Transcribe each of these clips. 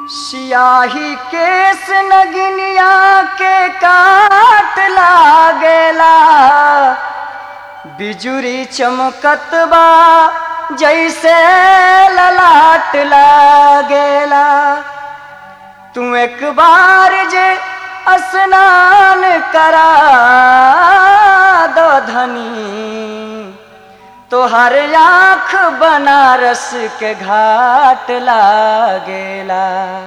सियाही केस नगिनिया के काट लागेला, बिजुरी चमकत बा जैसे ललाट लागेला। तू एक बार जे स्नान करा दो धनी, तोहर आँख बनारस के घाट लागेला।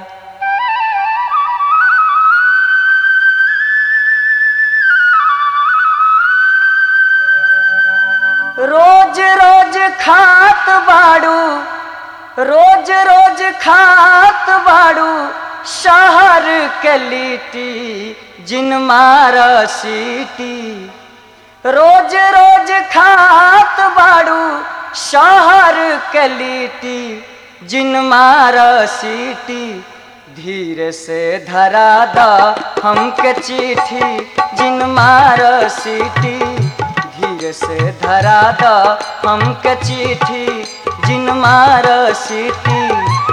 रोज रोज खात बाड़ू, रोज रोज खात बाड़ू शहर के लिट्टी, जिन मार सीटी। रोज रोज खात बाड़ू शहर के लिट्टी, जिन मार सीटी। धीरे से धरा दा हमके चिट्ठी, जिन मार सीटी। धीरे से धरा दा हमके चिट्ठी, जिन मार सीटी।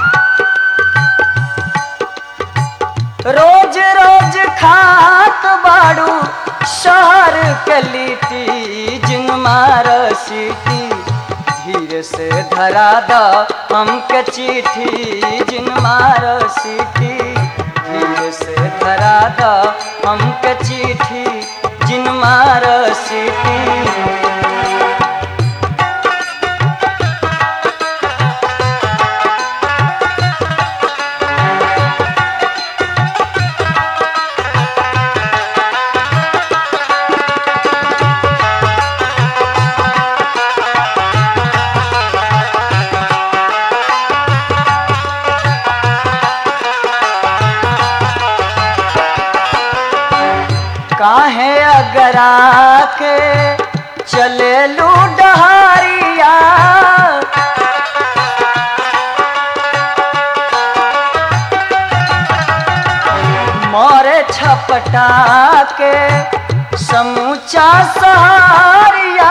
रोज रोज खात बाड़ू शहर के लिट्टी, जिन मार सीटी। धीरे से धरा दा हमके चिट्ठी, जिन मार सीटी। धीरे से धरा दा हमके चिट्ठी, जिन मार सीटी। काहे अगरा के चले लू डहरिया, मोरे छपटा के समूचा सहारिया।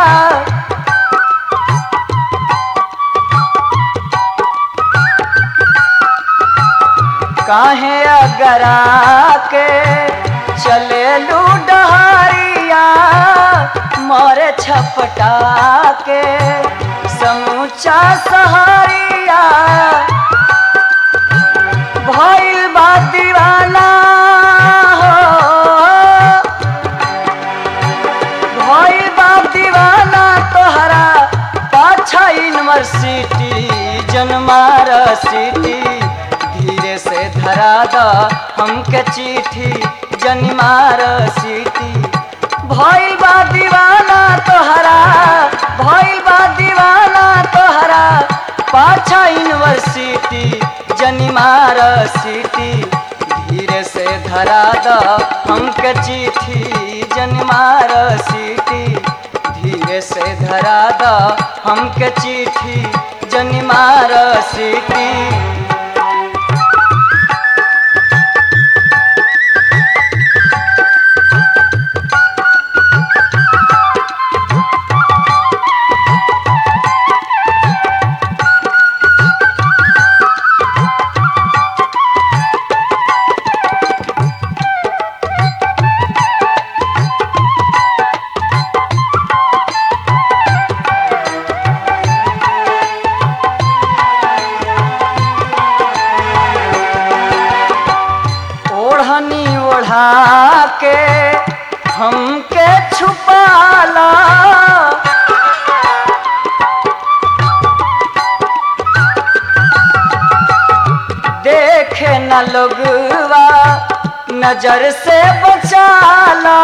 काहे अगरा के चले लू डहरिया, मोरे छपटा के समूचा सहारिया। भइल बा दीवाना हो, भइल बा दीवाना तोहरा पाछा यूनिवर्सिटी, जनमार सिटी। धीरे से धरा दा हमके चिट्ठी, जनमार सीटी। भइल बा दीवाना तोहरा, भइल बा दीवाना तोहरा पाछा यूनिवर्सिटी, जनमार सीटी। धीरे से धरा दा हमके चिट्ठी, जनमार सीटी। धीरे से धरा दा हमके चिट्ठी, जनमार सीटी। ओढ़नी ओढ़ा के हमके छुपाला, देखे न लोगवा नजर से बचाला।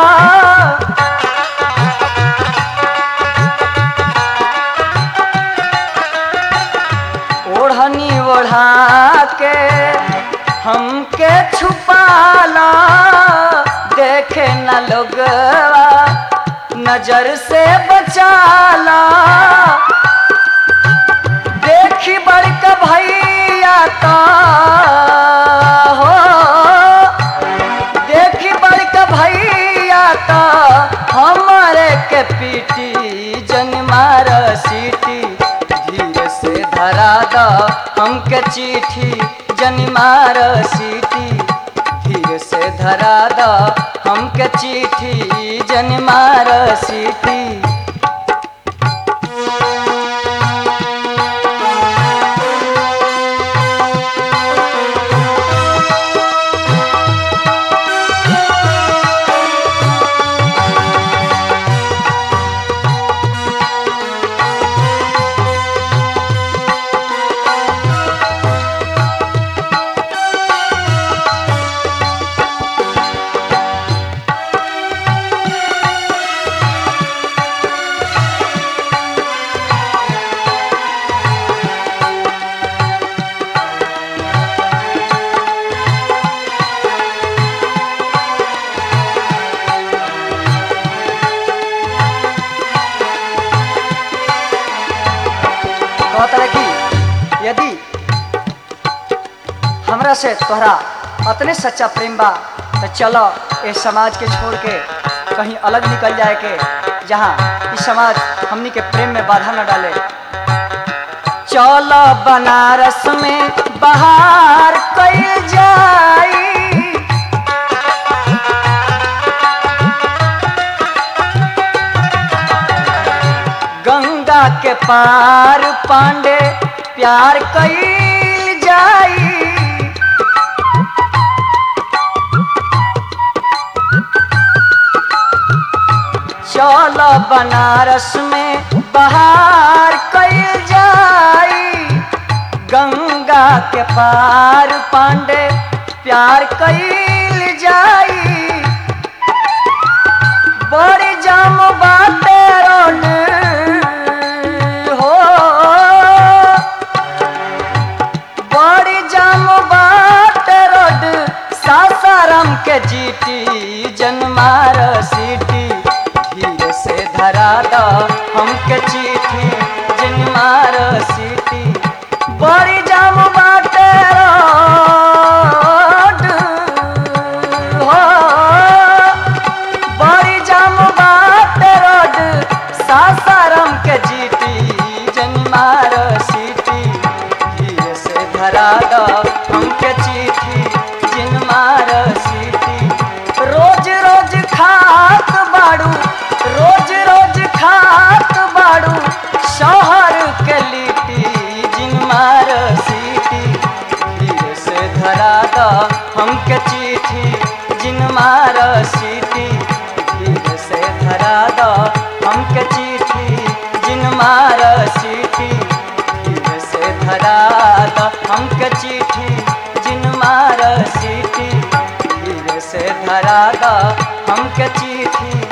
ओढ़नी ओढ़ा के हमके छुपाला, देखे न लोगवा नजर से बचाला। देखी बड़का भैया का हो, देखी बड़का भैया का हमारे के पीटी, जनमार सीटी। धीरे से धरा दा हमके चिट्ठी, जनी मार सीटी धीरे से धरा द हमके चिट्ठी जनी मार सीटी। कहता कि यदि हमरा से तोहरा अतने सच्चा प्रेम बा तो चलो इस समाज के छोड़ के कहीं अलग निकल जाए के, जहाँ इस समाज हमनी के प्रेम में बाधा न डाले। चलो बनारस में बाहर कइल जाई, गंगा के पार पांडे प्यार कइल जाई। चलो बनारस में बाहर कइल जाई, गंगा के पार पांडे प्यार कइल जाई। बड़ी जाम बाटे रोड हो, बड़ी जाम बाटे रोड सासाराम के जीटी जनमार सीटी धीरे से धरा द हमके चिट्ठी जनमार सीटी। बड़ी जाम बाटे रोड हो, बड़ी जाम बाटे रोड सासाराम के जीटी जनमार सीटी धीरे से धरा द हमके चिट्ठी जनमार सीटी। रोज रोज खात बाड़ू, रोज रोज खात बाड़ू शहर के लिट्टी जिनमार सीटी धीरे से धरा द हमके चिट्ठी जिनमार सीटी धीरे से धरा द हमके चिट्ठी जिनमार सीटी धीरे से धरा द हमके चिट्ठी जिनमार सीटी धीरे से धरा द हमके चिट्ठी